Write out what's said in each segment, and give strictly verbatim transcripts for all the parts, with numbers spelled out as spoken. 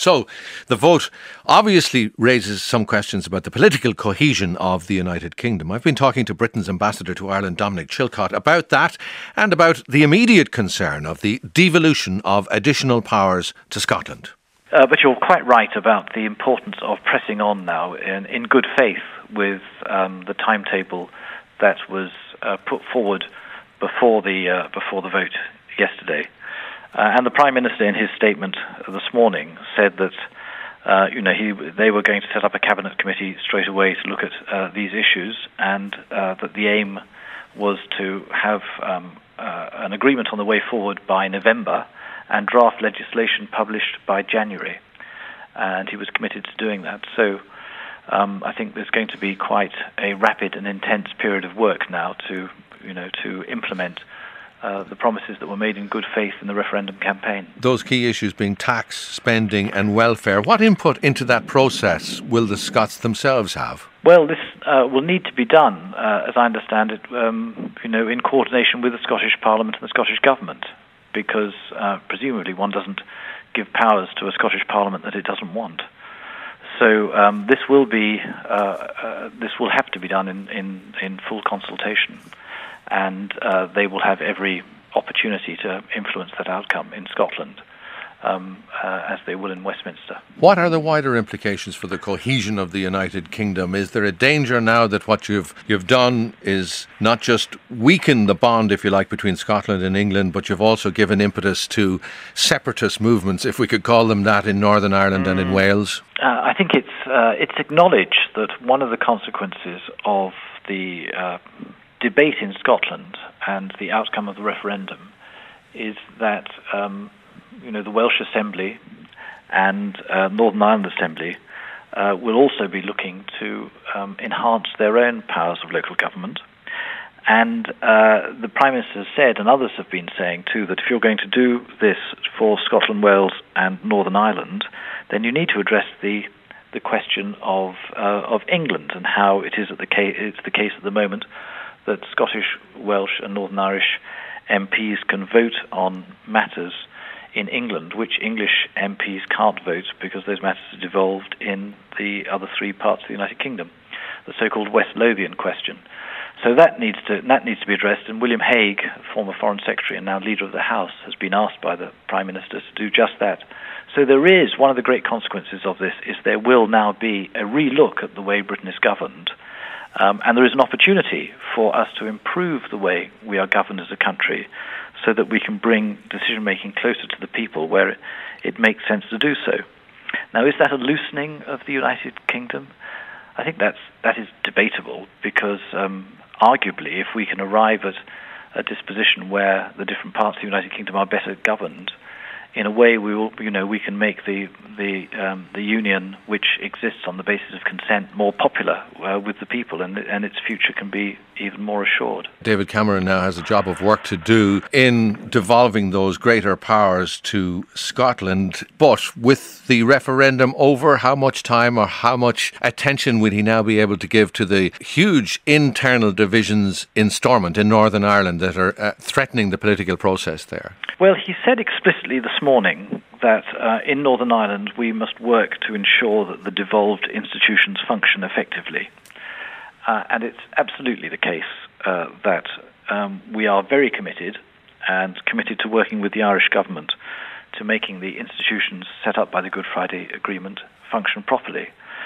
So the vote obviously raises some questions about the political cohesion of the United Kingdom. I've been talking to Britain's ambassador to Ireland, Dominic Chilcott, about that and about the immediate concern of the devolution of additional powers to Scotland. Uh, but you're quite right about the importance of pressing on now in, in good faith with um, the timetable that was uh, put forward before the uh, before the vote yesterday. Uh, and the Prime Minister, in his statement this morning, said that uh, you know he they were going to set up a cabinet committee straight away to look at uh, these issues, and uh, that the aim was to have um, uh, an agreement on the way forward by November and draft legislation published by January. And he was committed to doing that. So um, I think there's going to be quite a rapid and intense period of work now to, you know, to implement uh, the promises that were made in good faith in the referendum campaign. Those key issues being tax, spending and welfare. What input into that process will the Scots themselves have? Well, this uh, will need to be done, uh, as I understand it, um, you know, in coordination with the Scottish Parliament and the Scottish Government, because uh, presumably one doesn't give powers to a Scottish Parliament that it doesn't want. So um, this will be uh, uh, this will have to be done in, in, in full consultation, and uh, they will have every opportunity to influence that outcome in Scotland, um, uh, as they will in Westminster. What are the wider implications for the cohesion of the United Kingdom? Is there a danger now that what you've you've done is not just weaken the bond, if you like, between Scotland and England, but you've also given impetus to separatist movements, if we could call them that, in Northern Ireland mm. and in Wales? Uh, I think it's uh, it's acknowledged that one of the consequences of the uh, debate in Scotland and the outcome of the referendum is that um, you know the Welsh Assembly and uh, Northern Ireland Assembly uh, will also be looking to um, enhance their own powers of local government. And uh, the Prime Minister has said, and others have been saying too, that if you're going to do this for Scotland, Wales and Northern Ireland, then you need to address the the question of uh, of England and how it is at the case, it's the case at the moment that Scottish, Welsh and Northern Irish M Ps can vote on matters in England, which English M Ps can't vote because those matters are devolved in the other three parts of the United Kingdom, the so-called West Lothian question. So that needs to that needs to be addressed, and William Hague, former Foreign Secretary and now Leader of the House, has been asked by the Prime Minister to do just that. So there is, one of the great consequences of this is there will now be a re-look at the way Britain is governed, um, and there is an opportunity for us to improve the way we are governed as a country so that we can bring decision-making closer to the people where it, it makes sense to do so. Now, is that a loosening of the United Kingdom? I think that's, that is debatable because um, arguably if we can arrive at a disposition where the different parts of the United Kingdom are better governed, in a way we will, you know, we can make the the um, the union, which exists on the basis of consent, more popular uh, with the people, and and its future can be even more assured. David Cameron now has a job of work to do in devolving those greater powers to Scotland. But with the referendum over, how much time or how much attention will he now be able to give to the huge internal divisions in Stormont, in Northern Ireland, that are uh, threatening the political process there? Well, he said explicitly this morning that uh, in Northern Ireland we must work to ensure that the devolved institutions function effectively. Uh, and it's absolutely the case uh, that um, we are very committed and committed to working with the Irish government to making the institutions set up by the Good Friday Agreement function properly.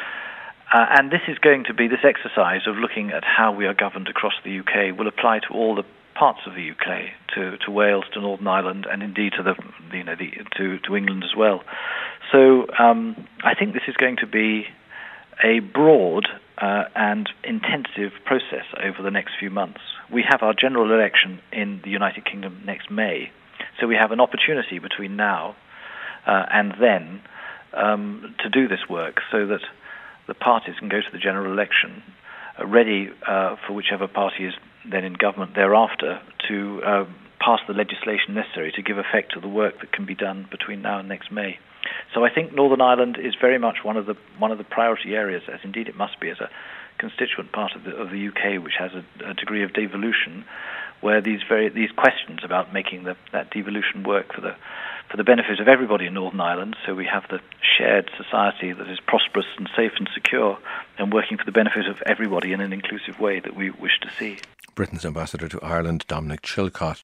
Uh, and this is going to be, this exercise of looking at how we are governed across the U K will apply to all the parts of the U K, to, to Wales, to Northern Ireland, and indeed to the, you know, the, to, to England as well. So um, I think this is going to be a broad uh, and intensive process over the next few months. We have our general election in the United Kingdom next May, so we have an opportunity between now uh, and then um, to do this work so that the parties can go to the general election uh, ready uh, for whichever party is then in government thereafter to uh, pass the legislation necessary to give effect to the work that can be done between now and next May. So I think Northern Ireland is very much one of the one of the priority areas, as indeed it must be, as a constituent part of the of the U K, which has a, a degree of devolution, where these very these questions about making the, that devolution work for the for the benefit of everybody in Northern Ireland, so we have the shared society that is prosperous and safe and secure, and working for the benefit of everybody in an inclusive way that we wish to see. Britain's ambassador to Ireland, Dominic Chilcott.